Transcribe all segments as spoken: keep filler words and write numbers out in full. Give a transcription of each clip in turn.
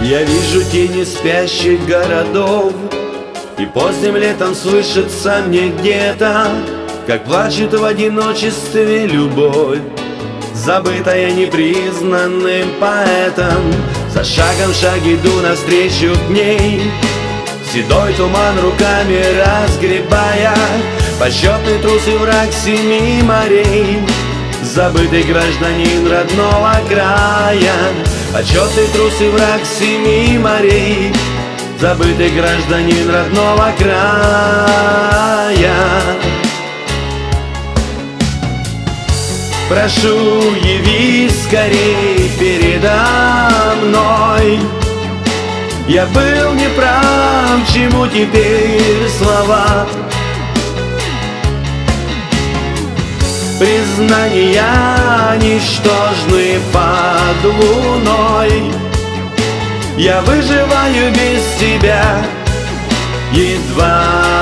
Я вижу тени спящих городов, и поздним летом слышится мне где-то, как плачет в одиночестве любовь, забытая непризнанным поэтом. За шагом в шаг иду навстречу к ней, седой туман руками разгребая, почетный трус и враг семи морей, забытый гражданин родного края. Почетный трус и враг семи морей, забытый гражданин родного края. Прошу, явись скорей передо мной. Я был неправ, чему теперь слова? Признания ничтожны под луной. Я выживаю без тебя едва.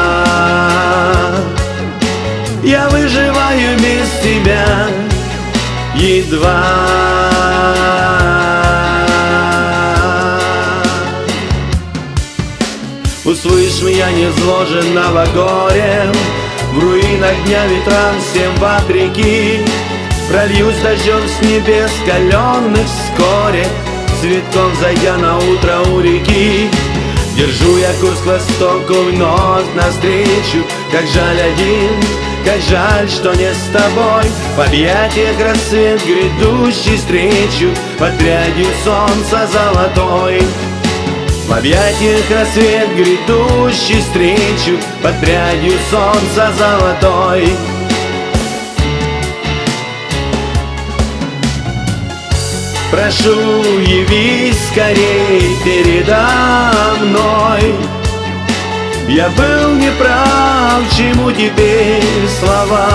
Я выживаю без тебя едва. Услышь меня, незложенного горем, в руинах дня ветрам всем вопреки. Прольюсь дождем с небес каленных вскоре, цветком зайдя на утро у реки. Держу я курс к востоку вновь навстречу. Как жаль один, как жаль, что не с тобой. В объятиях рассвет грядущий встречу, под прядью солнца золотой. В объятиях рассвет грядущий встречу, под прядью солнца золотой. Прошу, явись скорей передо мной. Я был неправ, чему теперь слова?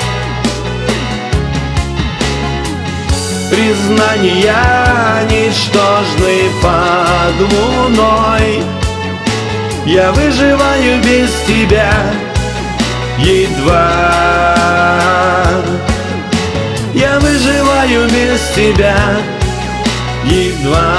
Признания ничтожны под луной. Я выживаю без тебя едва. Я выживаю без тебя едва.